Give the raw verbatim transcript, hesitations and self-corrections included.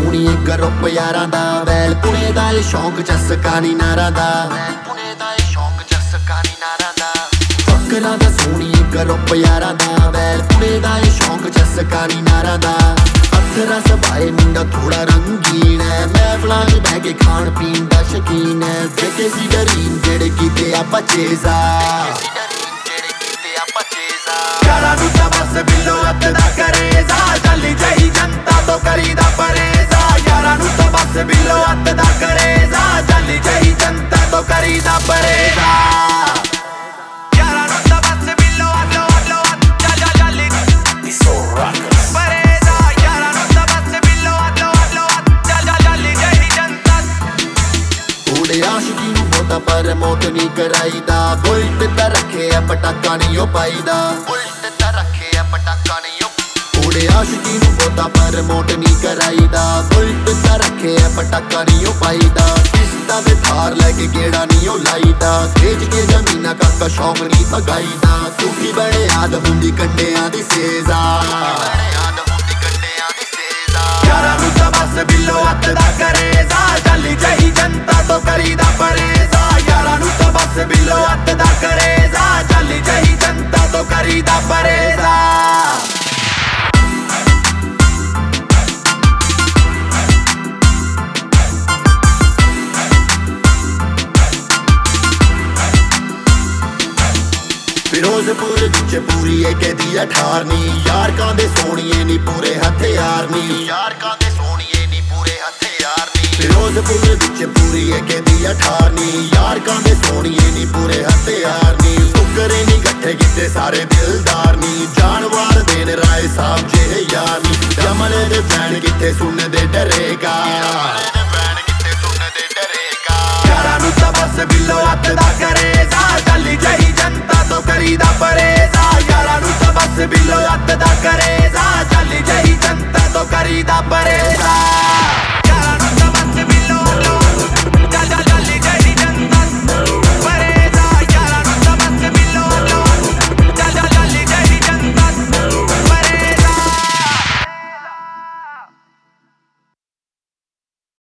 ਸੋਹਣੀ ਗਰੁੱਪ ਯਾਰਾਂ ਦਾ ਵੈਲ ਪੁਣੇ ਦਾ ਇਹ ਸ਼ੌਂਕ ਚਸਕਾ ਨੀ ਨਾਰਾਂ ਦਾ ਵੈਲ ਪੁਣੇ ਦਾ ਇਹ ਸ਼ੌਂਕ ਚਸਕਾ ਨੀ ਨਾਰਾਂ ਦਾ ਫਕਰਾਂ ਦਾ ਸੋਹਣੀ ਗਰੁੱਪ ਯਾਰਾਂ ਦਾ ਵੈਲ ਪੁਣੇ ਦਾ ਇਹ ਸ਼ੌਂਕ ਚਸਕਾ ਨੀ ਨਾਰਾਂ ਦਾ ਅਥਰਾ ਸਭਾਏ ਮੁੰਡਾ ਥੋੜਾ ਰੰਗੀਨ ਹੈ ਮਹਿਫਲਾਂ 'ਚ ਬਹਿ ਕੇ ਖਾਣ ਪੀਣ ਦਾ ਸ਼ੌਕੀਨ ਹੈ ਦੇਖੇ ਸੀ ਡਰੀਮ ਜਿਹੜੇ ਕੀਤੇ ਆਪਾਂ ਚੇਜ਼ਾ ਯਾਰਾਂ ਨੂੰ ਤਾਂ ਬਸ ਬਿੱਲੋ ਅੱਤ ਦਾ ਕਰੇਜ਼ਾ ਚੱਲੀ ਜਹੀ ਜਨਤਾ ਤੋਂ ਕਰੀਦਾ ਪਰੇਜ਼ਾ ਯਾਰਾਂ ਨੂੰ ਤਾਂ ਬਸ ਬਿੱਲੋ ਅੱਤ ਦਾ ਕਰੇਜ਼ਾ ਚੱਲੀ ਜਹੀ ਜਨਤਾ ਤੋਂ ਕਰੀਦਾ ਪਰੇਜ਼ਾ ਯਾਰਾਂ ਨੂੰ ਤਾਂ ਬਸ ਬਿੱਲੋ ਅੱਲੋ ਅੱਲੋ ਚੱਲ ਚੱਲੀ ਸੋ ਰੌਕਸ ਪਰੇਜ਼ਾ ਯਾਰਾਂ ਨੂੰ ਤਾਂ ਬਸ ਬਿੱਲੋ ਅੱਲੋ ਅੱਲੋ ਚੱਲ ਚੱਲੀ ਜਹੀ ਜਨਤਾ ਉਹਦੇ ਆਸ਼ਕੀ ਨੂੰ ਬਹੁਤਾ ਪਰ ਮੌਤ ਨਹੀਂ ਕਰਾਈਦਾ ਬੁਲਟ ਤਾਂ ਰੱਖੇ ਆ ਪਟਾਕਾ ਨਹੀਂ ਉਹ ਪਾਈਦਾ ਬੁਲਟ ਤਾਂ ਰੱਖੇ ਆ ਪਟਾਕਾ ਨਹੀਂ ਉਹ ਉਹਦੇ ਆਸ਼ਕੀ ਨੂੰ ਬਹੁਤਾ ਪਰ ਮੌਤ ਨਹੀਂ ਕਰਾਈਦਾ ਬੁਲਟ ਤਾਂ ਰੱਖੇ ਆ ਪਟਾਕਾ ਨਹੀਂ ਉਹ ਪਾਈਦਾ ਕਿਸ਼ਤਾਂ ਤੇ ਥਾਰ ਲੈ ਕੇ ਗੇੜਾ ਨਹੀਂ ਉਹ ਲਾਈਦਾ ਵੇਚ ਕੇ ਜ਼ਮੀਨਾਂ ਕਾਕਾ ਸ਼ੌਂਕ ਨਹੀਂ ਭਗਾਈਦਾ ਸੁਖੀ ਬੜੇ ਯਾਦ ਹੁੰਦੀ ਕੰਡਿਆਂ ਦੀ ਸੇਜ਼ਾ ਯਾਰਾਂ ਨੂੰ ਤਾਂ ਬਸ ਬਿੱਲੋ ਅੱਤ ਦਾ ਕਰੇਜ਼ਾ ਚੱਲੀ ਜਹੀ ਜਨਤਾ ਤੋਂ ਕਰੀਦਾ ਪਰੇਜ਼ਾ ਯਾਰਾਂ ਨੂੰ ਤਾਂ ਬਸ ਬਿੱਲੋ ਅੱਤ ਦਾ ਕਰੇਜ਼ਾ ਚੱਲੀ ਜਹੀ ਜਨਤਾ ਤੋਂ ਕਰੀਦਾ ਪਰੇਜ਼ਾ ਫਿਰੋਜ਼ਪੁਰ ਵਿੱਚ ਪੂਰੀ ਏ ਕਹਦੀ ਅਠਾਰਨੀ ਯਾਰਕਾਂ ਦੇ ਸੋਹਣੀਏ ਨੀ ਪੂਰੇ ਹਥਿਆਰ ਨੀ ਯਾਰਕਾਂ ਦੇ ਸੋਹਣੀਏ ਨੀ ਪੂਰੇ ਹਥਿਆਰ ਨੀ ਫਿਰੋਜ਼ਪੁਰ ਵਿੱਚ ਪੂਰੀ ਏ ਕਹਦੀ ਅਠਾਰਨੀ ਯਾਰਕਾਂ ਦੇ ਸੋਹਣੀਏ ਨੀ ਪੂਰੇ ਹਥਿਆਰ ਨੀ ਟੁਕਰੇ ਨੀ ਇਕੱਠੇ ਕੀਤੇ ਸਾਰੇ ਦਿਲਦਾਰ ਨੀ ਜਾਨਵਾਰ ਦੇਣ ਰਾਏ ਸਾਹਿਬ ਜਿਹੇ ਯਾਰ ਨੀ ਜਮਲੇ ਦੇ ਫੈਨ ਕਿੱਥੇ ਸੁਣਦੇ ਡਰੇਗਾ ਯਾਰਾਂ ਨੂੰ ਤਾਂ ਬਸ ਬਿੱਲੋ ਅੱਤ ਦਾ ਕਰੇਜ਼ਾ ਚੱਲੀ ਜਹੀ ਜਨਤਾ ਤੋਂ ਕਰੀਦਾ ਪਰੇਜ਼ਾ ਯਾਰਾਂ ਨੂੰ ਤਾਂ ਬਸ ਬਿੱਲੋ ਅੱਤ ਦਾ ਕਰੇਜ਼ਾ ਚੱਲੀ ਜਹੀ ਜਨਤਾ ਤੋਂ ਕਰੀਦਾ ਪਰੇਜ਼ਾ